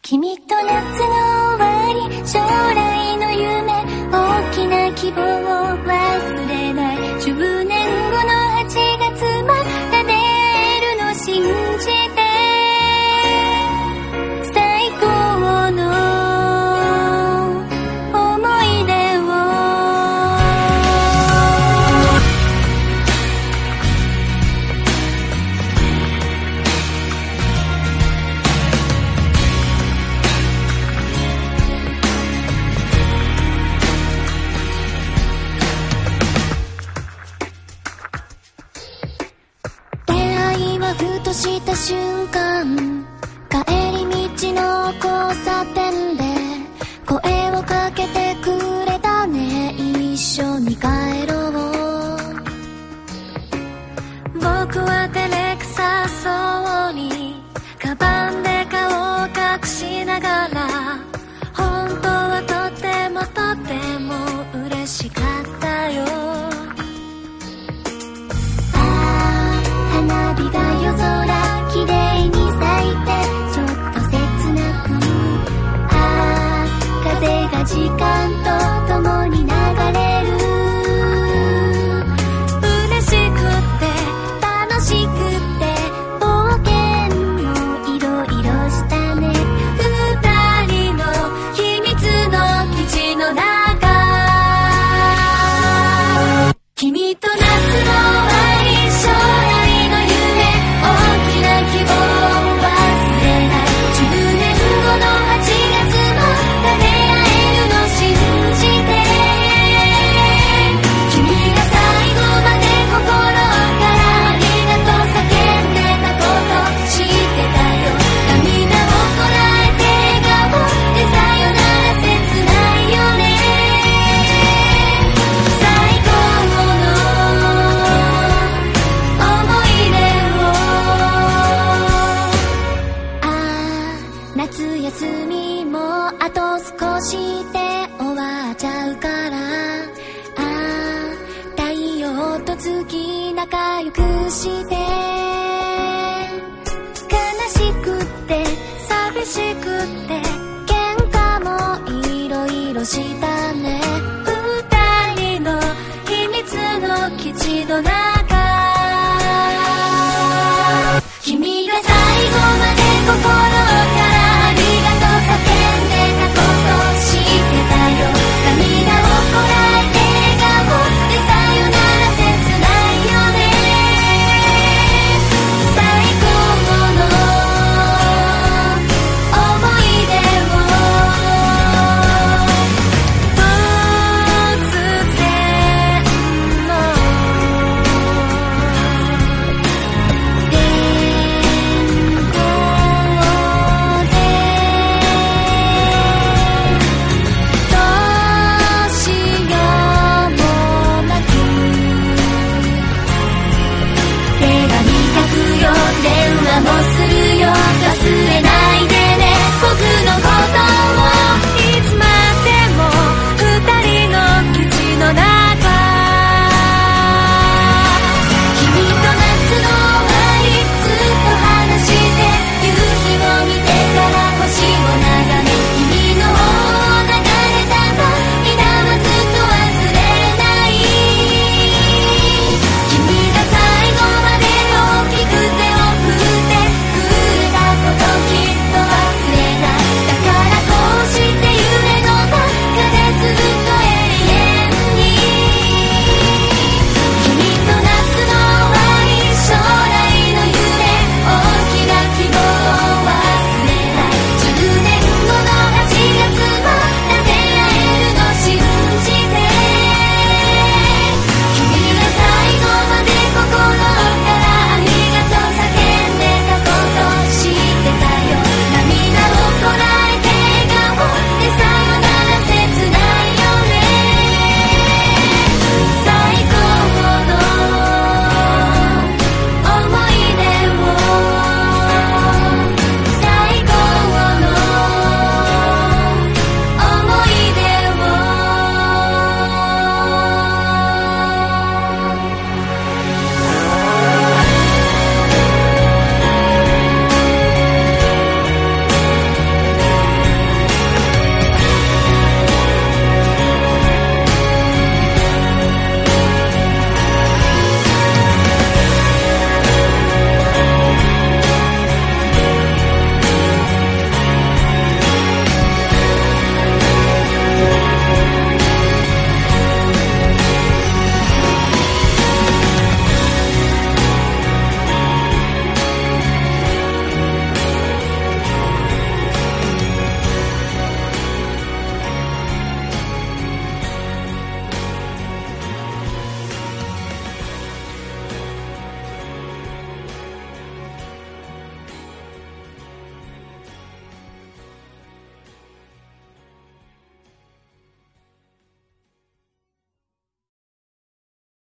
君と夏の終わり、将来の夢、大きな希望を忘れない。10年後の8月また出会えるの信じて、最高の思い出を。ふとした瞬間、帰り道の交差点で声をかけてくれたね。一緒に帰ろう。僕は照れくさそうにカバンで顔を隠しながら、本当はとてもとても嬉しかったよ。花火が夜空きれいに咲いて、ちょっと切なく、風が時間と共に流れる。嬉しくって楽しくって冒険もいろいろしたね。二人の秘密の基地の中、君と夏の終わり、将来希望を忘れない。10年後の8月も出会えるの信じて、君が最後まで心からありがとう叫んでたこと知ってたよ。涙をこらえて笑顔でさよなら切ないよね。最高の思い出を。夏休みもあと少しで終わっちゃうから、太陽と月仲良くして、悲しくって寂しくって喧嘩もいろいろしたね。二人の秘密の基地の中